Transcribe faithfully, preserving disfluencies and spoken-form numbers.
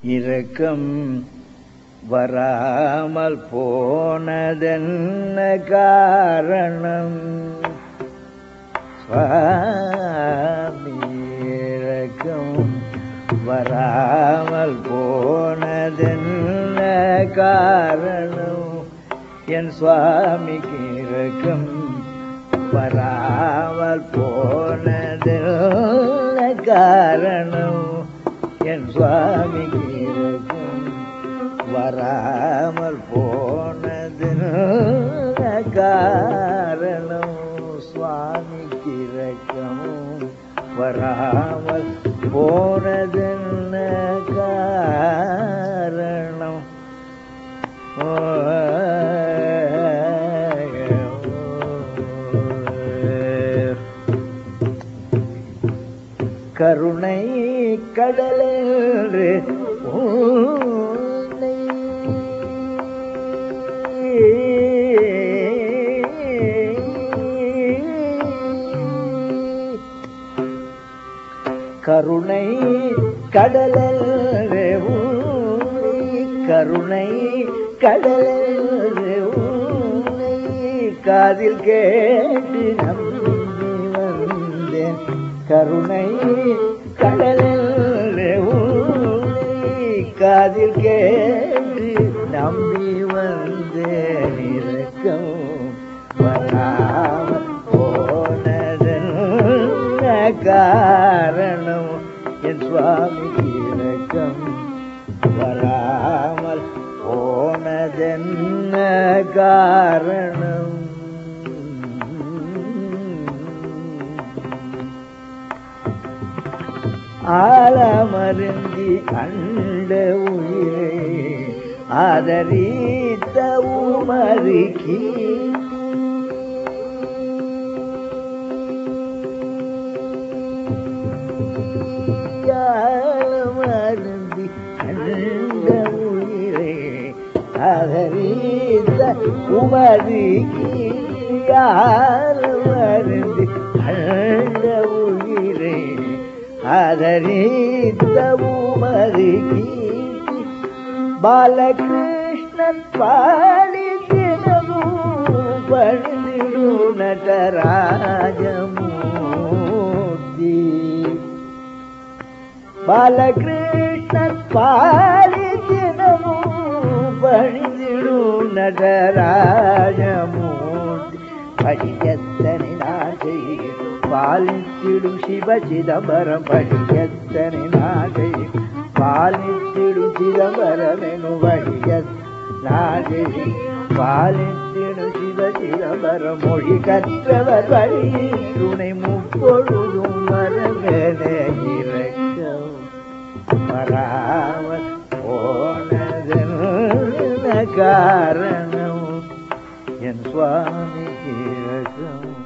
இரக்கம் வராமல் போனதென்ன காரணம்? சுவாமி இரக்கம் வராமல் போனதென்ன காரணம்? என் சுவாமிக்கு இரக்கம் வராமல் போனதென்ன காரணம்? என் சுவாமிக்கு இரக்கம் வராமல் போனதென்ன காரணம்? சுவாமிக்கு இரக்கமும் வராமல் போனதென்ன காரணம்? கருணை கடலென்று உன்னை கருணை கடலென்று உன்னை கருணை கடலென்று உன்னை காதில் கேட்டு நம்பி வந்தேன். கருணை கடலென்று உன்னை காதில் கேட்டு நம்பி வந்தேன். இரக்கம் வராமல் போனதென்ன காரணம்? என் சுவாமிக்கு இரக்கம் வராமல் போனதென்ன காரணம்? ஆலமருந்தி அண்ட உயிரை ஆதரித்த உமருக்கு ஆலமருந்தி அண்ட உயிரை ஆதரித்த உமருக்கு ஆலமருந்தி அண்ட உயிரை ஆதரித்த உமருக்கு பாலகிருஷ்ணன் பாடி தினமும் பணிந்திடு நடராஜமூர்த்தி. பாலகிருஷ்ணன் பாடி தினமும் பணிந்திடு நடராஜமூர்த்தி. படியத்தனை நாகை பாலித்திடும் சிவ சிதம்பரம் படியத்தனை நாகை பாலித்திடும் சிதம்பரம் எனும் வழிய நாகை பாலித்திடும் சிவ சிதம்பரம் மொழி கற்றவர் வழி துணை முப்பொழுதும் மரங்கன இரக்கம் வராமல் போனதென்ன காரணம்? என் சுவாமிக்கு இரக்கம்